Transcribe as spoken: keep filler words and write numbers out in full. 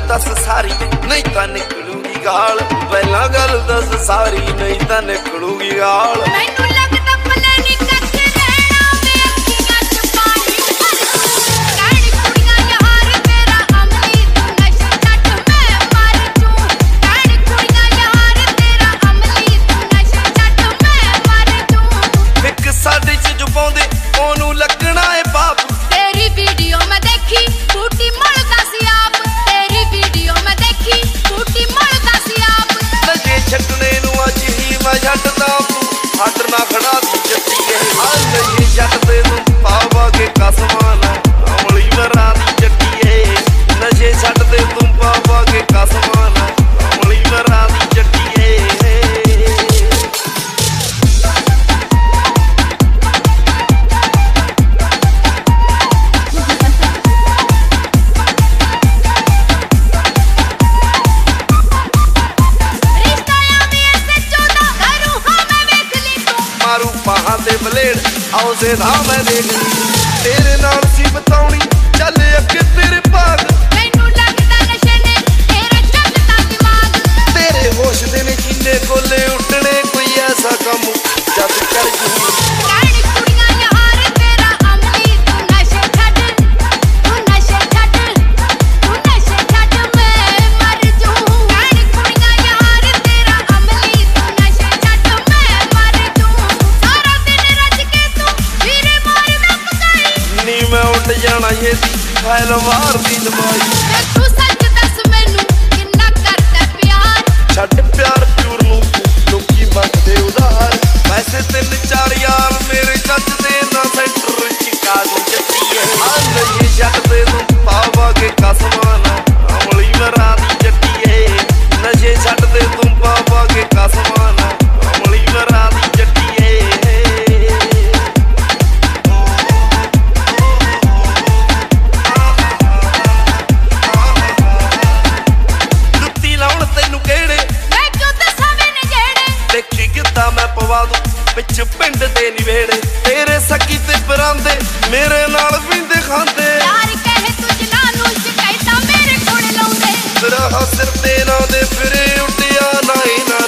दस सारी नहीं तां निकलूगी गाल। पहला गल दस सारी नहीं तां निकलूगी गाल। हट ना खड़ा जट्टीए नहीं छड्डदे तूं पावा के कसमान अमली मरा दी जट्टीए। नशे छड्डदे तूं पावा के कसमान अमली मरा दी जट्टीए। मारू बाहां ते बलेड आओ से ना मैं देख ली तेरे नाल सी बताउणी चल अगे तेरे भाग। मैनू लगदा नशे ने तेरा चलदा दिमाग। तेरे होश दे ने जिन्ने कोले उठने कोई ऐसा कम जद कर जू। रानी कुड़ियां यार तेरा अमली तू नशे छड्ड तू नशे छड्ड तू नशे छड्ड मैं मर जू। रानी कुड़ियां यार तेरा अमली तू नशे छड्ड मैं मर जू। सारा दिन रज के तू वीरे मारदा पकाई नी मैं उठ जाना ये फैल मार दी दवाई। तू सच दस मैनू किन्ना करदा प्यार छड्ड प्यार प्यूर नू लोकी मंगदे उधार। वैसे तीन चार यार मेरे जचदे ना सेंटर चिका दी जट्टीए। नहीं छड्डदे तूं पावा के कसमान अमली मरा दी जट्टीए। नशे छड्डदे तूं पावा के कसमान अमली मरा दी जट्टीए। जुत्ती लाउण तैनू किहड़े मैं क्यों दसां मैने जेड़े देखी किद्दां मैं पवा दूं विच पिंड दे निवेड़े। तेरे सकी ते परांदे मेरे नाल पींदे खांदे यार कहे तुझ नानू शिकायतां मेरे कोल लाउंदे। तेरा सिर ते ना दे फिरे उड्डिया ना ही ना